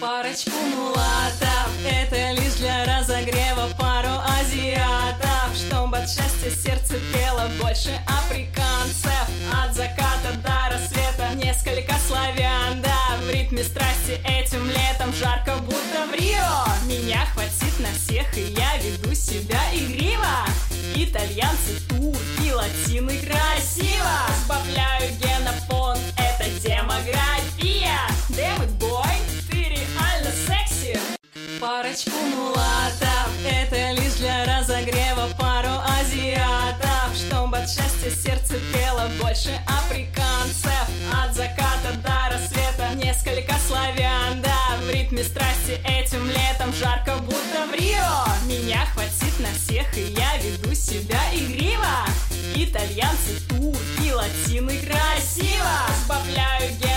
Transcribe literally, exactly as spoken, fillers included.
Парочку мулатов, это лишь для разогрева. Пару азиатов, чтобы от счастья сердце пело. Больше африканцев, от заката до рассвета. Несколько славян, да, в ритме страсти этим летом. Жарко, будто в Рио, меня хватит на всех, и я веду себя игриво. Итальянцы, турки, латины красиво. Сбавляю генофон, это демография. Damn it, boy, ты реально секси. Парочку мулатов, это лишь для разогрева. Пару азиатов, чтобы от счастья сердце пело. Больше африканцев, от заката до рассвета. Несколько славян, да, в ритме страсти этим летом. Жарко, будто в Рио, меня хватит на всех, и я веду себя игриво. Итальянцы, турки, латины красиво. Сбавляю генофон,